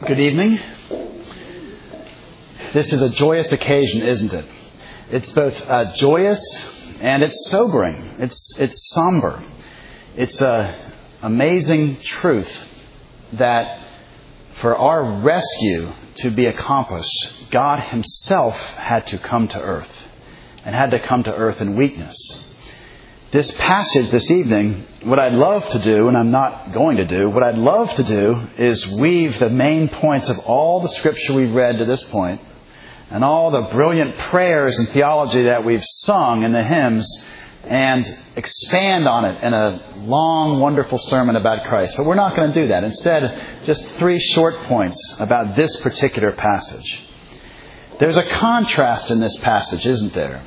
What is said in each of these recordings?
Good evening. This is a joyous occasion, isn't it? It's both joyous and it's sobering. It's somber. It's an amazing truth that for our rescue to be accomplished, God Himself had to come to earth and had to come to earth in weakness. This passage this evening, what I'd love to do, and I'm not going to do, what I'd love to do is weave the main points of all the Scripture we've read to this point and all the brilliant prayers and theology that we've sung in the hymns and expand on it in a long, wonderful sermon about Christ. But we're not going to do that. Instead, just 3 short points about this particular passage. There's a contrast in this passage, isn't there?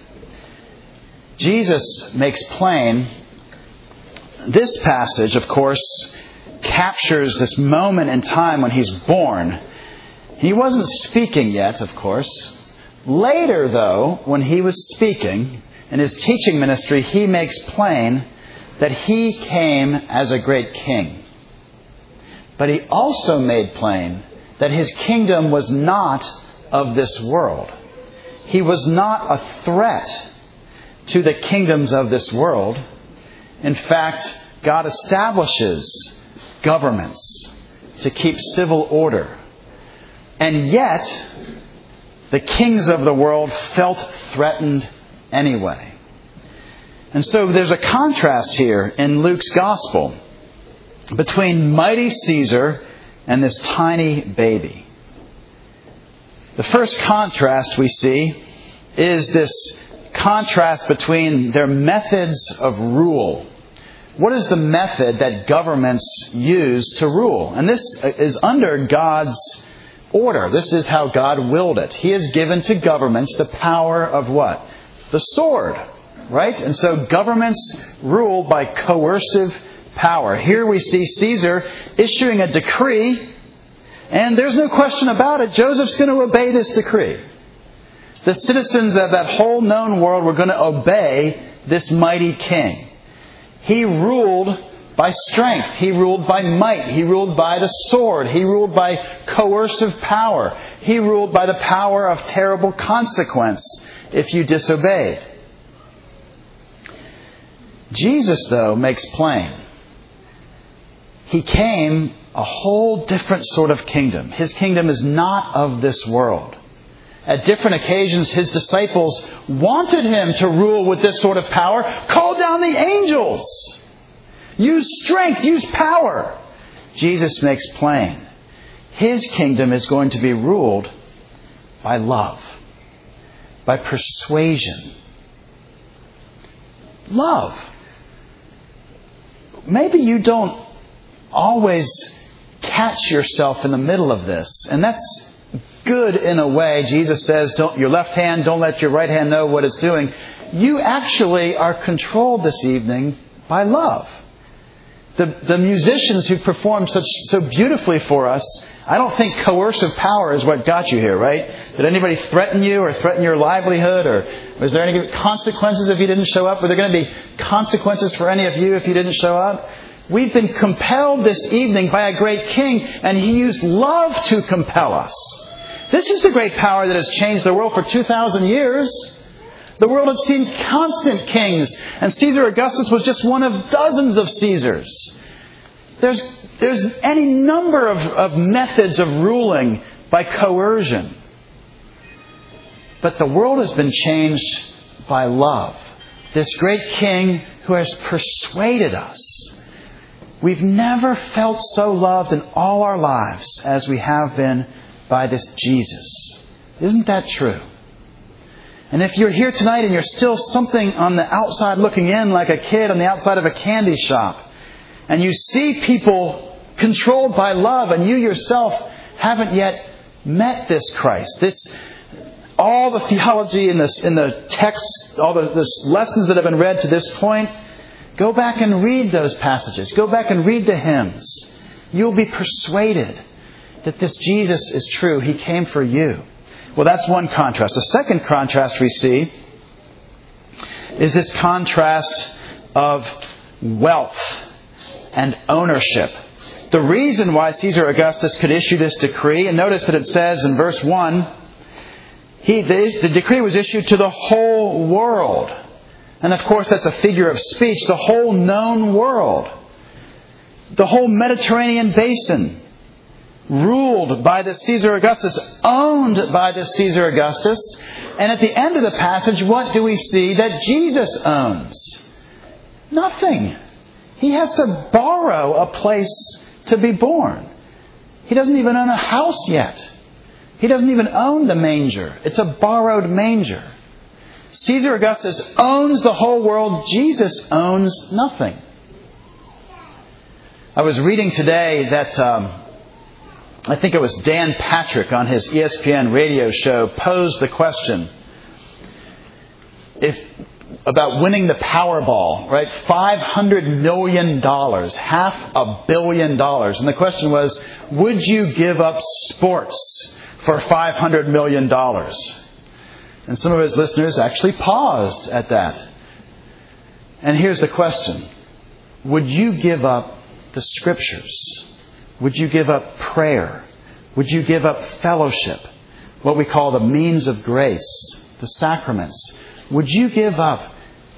Jesus makes plain, this passage, of course, captures this moment in time when He's born. He wasn't speaking yet, of course. Later, though, when He was speaking in His teaching ministry, He makes plain that He came as a great king. But He also made plain that His kingdom was not of this world. He was not a threat to the kingdoms of this world. In fact, God establishes governments to keep civil order. And yet, the kings of the world felt threatened anyway. And so there's a contrast here in Luke's gospel between mighty Caesar and this tiny baby. The first contrast we see is this contrast between their methods of rule. What is the method that governments use to rule? And this is under God's order. This is how God willed it. He has given to governments the power of what? The sword, right? And so governments rule by coercive power. Here we see Caesar issuing a decree, and there's no question about it. Joseph's going to obey this decree. The citizens of that whole known world were going to obey this mighty king. He ruled by strength. He ruled by might. He ruled by the sword. He ruled by coercive power. He ruled by the power of terrible consequence if you disobeyed. Jesus, though, makes plain. He came a whole different sort of kingdom. His kingdom is not of this world. At different occasions, His disciples wanted Him to rule with this sort of power. Call down the angels. Use strength. Use power. Jesus makes plain. His kingdom is going to be ruled by love. By persuasion. Love. Maybe you don't always catch yourself in the middle of this. And that's good in a way. Jesus says, your left hand, don't let your right hand know what it's doing. You actually are controlled this evening by love. The musicians who performed so beautifully for us, I don't think coercive power is what got you here, right? Did anybody threaten you or threaten your livelihood? Or was there any consequences if you didn't show up? Were there going to be consequences for any of you if you didn't show up? We've been compelled this evening by a great king, and He used love to compel us. This is the great power that has changed the world for 2,000 years. The world had seen constant kings, and Caesar Augustus was just one of dozens of Caesars. There's any number of methods of ruling by coercion. But the world has been changed by love. This great king who has persuaded us. We've never felt so loved in all our lives as we have been by this Jesus. Isn't that true? And if you're here tonight and you're still something on the outside looking in like a kid on the outside of a candy shop, and you see people controlled by love and you yourself haven't yet met this Christ, all the theology in the text, all the lessons that have been read to this point, go back and read those passages. Go back and read the hymns. You'll be persuaded that this Jesus is true. He came for you. Well, that's one contrast. The second contrast we see is this contrast of wealth and ownership. the reason why Caesar Augustus could issue this decree, and notice that it says in verse 1, the decree was issued to the whole world. And of course that's a figure of speech, the whole known world. The whole Mediterranean basin, ruled by this Caesar Augustus, owned by this Caesar Augustus. And at the end of the passage, what do we see that Jesus owns? Nothing. He has to borrow a place to be born. He doesn't even own a house yet. He doesn't even own the manger. It's a borrowed manger. Caesar Augustus owns the whole world. Jesus owns nothing. I was reading today that I think it was Dan Patrick on his ESPN radio show posed the question about winning the Powerball, right? $500 million, $500 million. And the question was, would you give up sports for $500 million? And some of his listeners actually paused at that. And here's the question. Would you give up the Scriptures? Would you give up prayer? Would you give up fellowship? What we call the means of grace, the sacraments. Would you give up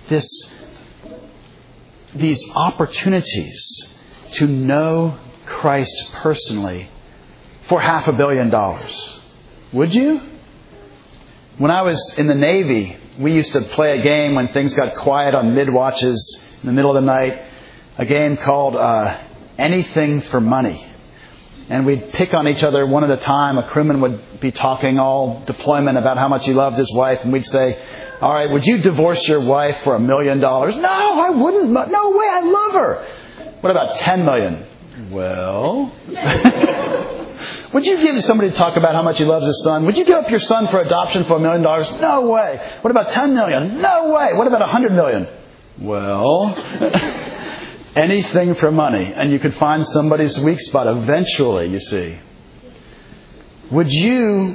these opportunities to know Christ personally for $500 million? Would you? When I was in the Navy, we used to play a game when things got quiet on mid-watches in the middle of the night, a game called Anything for Money. And we'd pick on each other one at a time. A crewman would be talking all deployment about how much he loved his wife. And we'd say, all right, would you divorce your wife for $1 million? No, I wouldn't. No way, I love her. What about $10 million? Well, would you give somebody to talk about how much he loves his son? Would you give up your son for adoption for $1 million? No way. What about $10 million? No way. What about $100 million? Well, anything for money. And you could find somebody's weak spot eventually, you see. Would you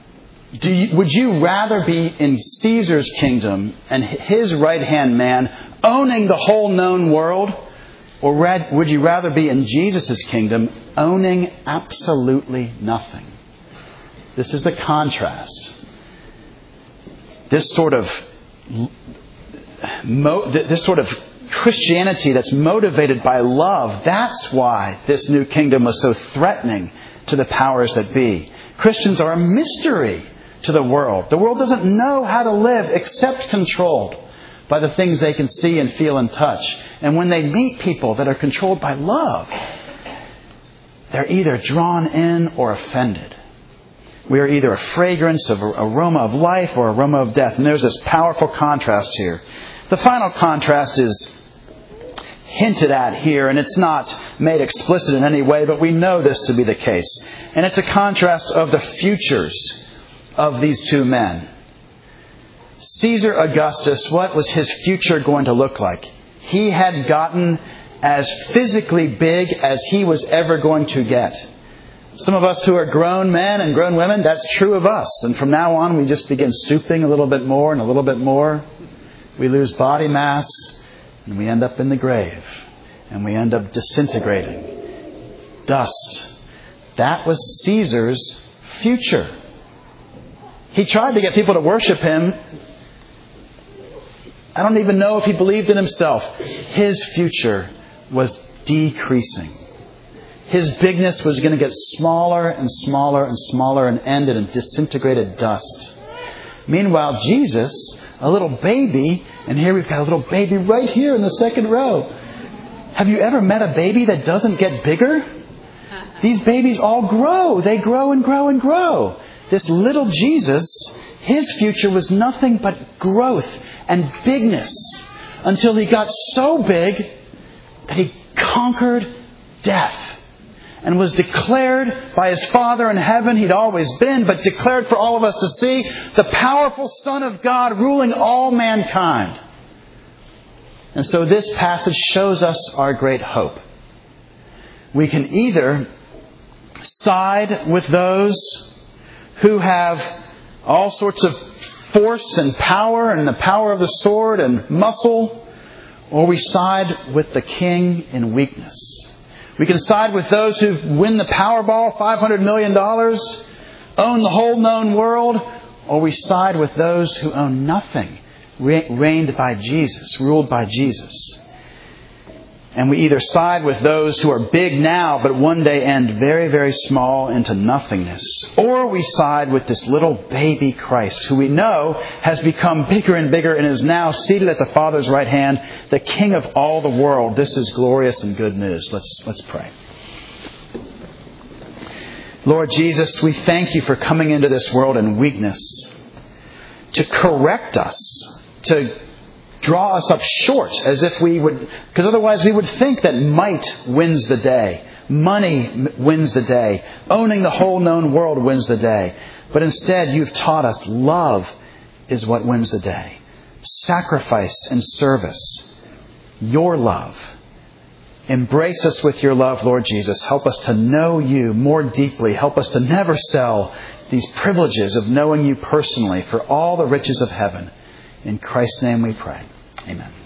rather be in Caesar's kingdom and his right-hand man owning the whole known world? Or would you rather be in Jesus' kingdom owning absolutely nothing? This is the contrast. This sort of Christianity that's motivated by love, that's why this new kingdom was so threatening to the powers that be. Christians are a mystery to the world. The world doesn't know how to live except controlled by the things they can see and feel and touch. And when they meet people that are controlled by love, they're either drawn in or offended. We are either a fragrance of aroma of life or aroma of death. And there's this powerful contrast here. The final contrast is hinted at here, and it's not made explicit in any way, but we know this to be the case. And it's a contrast of the futures of these two men. Caesar Augustus, what was his future going to look like? He had gotten as physically big as he was ever going to get. Some of us who are grown men and grown women, that's true of us. And from now on, we just begin stooping a little bit more and a little bit more. We lose body mass, and we end up in the grave. And we end up disintegrating. Dust. That was Caesar's future. He tried to get people to worship him. I don't even know if he believed in himself. His future was decreasing. His bigness was going to get smaller and smaller and smaller and end in disintegrated dust. Meanwhile, Jesus, a little baby, and here we've got a little baby right here in the second row. Have you ever met a baby that doesn't get bigger? These babies all grow. They grow and grow and grow. This little Jesus, his future was nothing but growth and bigness until he got so big that he conquered death and was declared by his Father in heaven, he'd always been, but declared for all of us to see, the powerful Son of God ruling all mankind. And so this passage shows us our great hope. We can either side with those who have all sorts of force and power and the power of the sword and muscle, or we side with the King in weakness. We can side with those who win the Powerball, $500 million, own the whole known world, or we side with those who own nothing, reigned by Jesus, ruled by Jesus. And we either side with those who are big now, but one day end very, very small into nothingness. Or we side with this little baby Christ, who we know has become bigger and bigger and is now seated at the Father's right hand, the King of all the world. This is glorious and good news. Let's pray. Lord Jesus, we thank you for coming into this world in weakness, to correct us, to draw us up short, as if we would, because otherwise we would think that might wins the day, money wins the day, owning the whole known world wins the day. But instead, you've taught us love is what wins the day. Sacrifice and service. Your love. Embrace us with your love, Lord Jesus. Help us to know you more deeply. Help us to never sell these privileges of knowing you personally for all the riches of heaven. In Christ's name we pray. Amen.